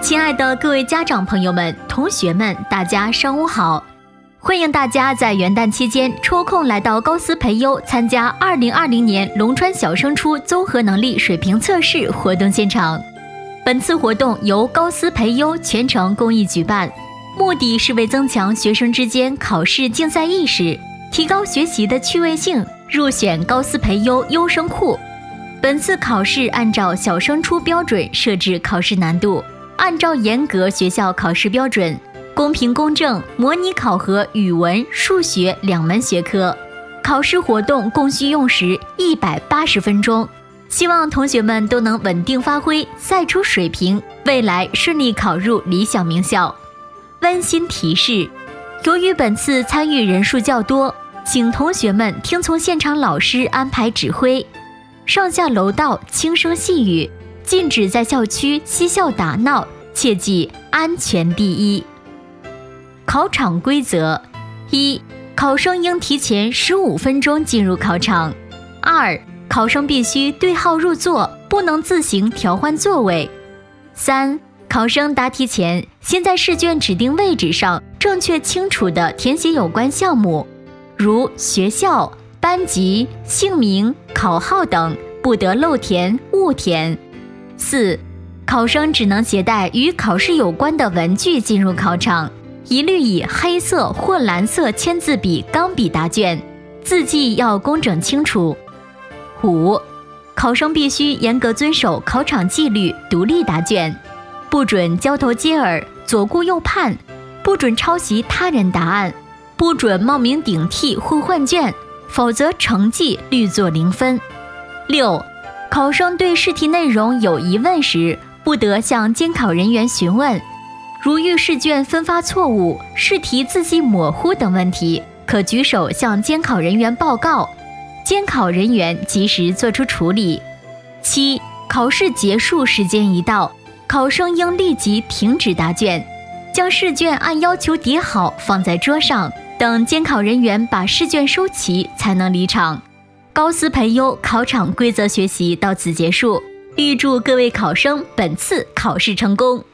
亲爱的各位家长朋友们、同学们，大家上午好！欢迎大家在元旦期间抽空来到高思培优参加2020年龙川小升初综合能力水平测试活动现场。本次活动由高思培优全程公益举办，目的是为增强学生之间考试竞赛意识，提高学习的趣味性，入选高思培优优生库。本次考试按照小升初标准设置考试难度，按照严格学校考试标准，公平公正模拟考核语文、数学2门学科。考试活动共需用时180分钟，希望同学们都能稳定发挥，赛出水平，未来顺利考入理想名校。温馨提示：由于本次参与人数较多，请同学们听从现场老师安排指挥，上下楼道轻声细语，禁止在校区嬉笑打闹，切记安全第一。考场规则： 1. 考生应提前15分钟进入考场。 2. 考生必须对号入座，不能自行调换座位。 3. 考生答题前，先在试卷指定位置上正确清楚地填写有关项目，如学校、班级、姓名、考号等，不得漏填、误填。 4. 考生只能携带与考试有关的文具进入考场，一律以黑色或蓝色签字笔、钢笔答卷，字迹要工整清楚。 5. 考生必须严格遵守考场纪律，独立答卷，不准交头接耳、左顾右盼，不准抄袭他人答案，不准冒名顶替或换卷，否则成绩律作0分。 6. 考生对试题内容有疑问时，不得向监考人员询问，如遇试卷分发错误、试题字迹模糊等问题，可举手向监考人员报告，监考人员及时作出处理。 7. 考试结束时间一到，考生应立即停止答卷，将试卷按要求叠好放在桌上，等监考人员把试卷收齐才能离场。高思培优考场规则学习到此结束，预祝各位考生本次考试成功。